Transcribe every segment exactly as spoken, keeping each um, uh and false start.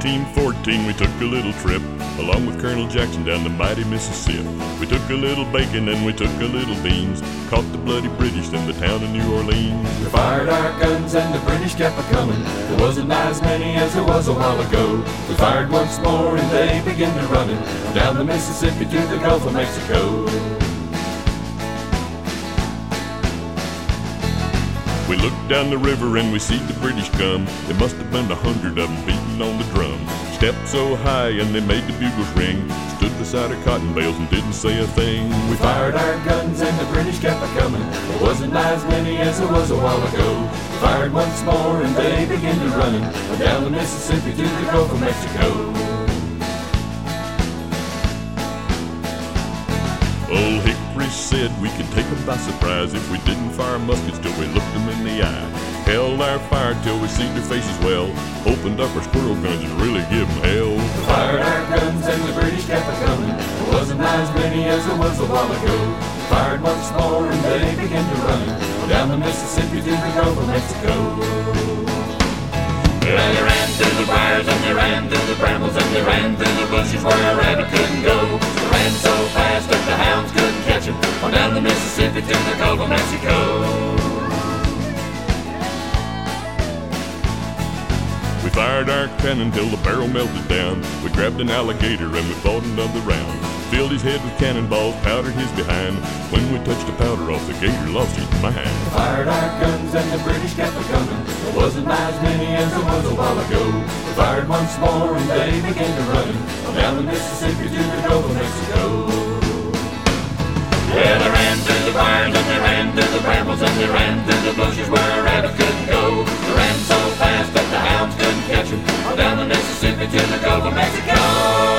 nineteen fourteen we took a little trip, along with Colonel Jackson down the mighty Mississippi. We took a little bacon and we took a little beans, caught the bloody British in the town of New Orleans. We fired our guns and the British kept a-comin'. There wasn't as many as there was a while ago. We fired once more and they began to runnin' down the Mississippi to the Gulf of Mexico. We looked down the river and we seed the British come. There must have been a hundred of them beating on the drum. Stepped so high and they made the bugles ring. Stood beside our cotton bales and didn't say a thing. We fired our guns and the British kept a-comin'. There wasn't as many as there was a while ago. We fired once more and they began to runnin' down the Mississippi to the Gulf of Mexico. Old Hickory said we could take them by surprise if we didn't fire muskets till we looked them in the eye. Held our fire till we seen their faces well, opened up our squirrel guns and really give them hell. We fired our guns and the British kept a-comin'. There wasn't as many as there was a while ago. We fired once more and they began to run down the Mississippi to the Gulf of Mexico. Well, they ran through the briars and they ran through the brambles and they ran through the bushes where a rabbit couldn't go. They ran so fast that the hounds couldn't catch him, on down the Mississippi to the Gulf of Mexico. We fired our cannon till the barrel melted down. We grabbed an alligator and we fought another round. Filled his head with cannonballs, powdered his behind. When we touched the powder off, the gator lost his mind. We fired our guns and the British kept a-comin'. There wasn't as many as there was a while ago. We fired once more and they began to run down the Mississippi to the Gulf of Mexico. Well, they ran through the briars and they ran through the brambles and they ran through the bushes where a rabbit couldn't go. They ran so fast that the hounds couldn't catch him, down the Mississippi to the Gulf of Mexico.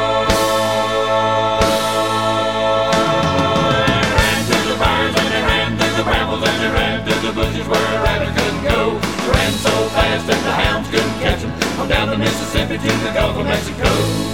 And they ran through the bushes where a rabbit couldn't go. They ran so fast that the hounds couldn't catch him, on down the Mississippi to the Gulf of Mexico.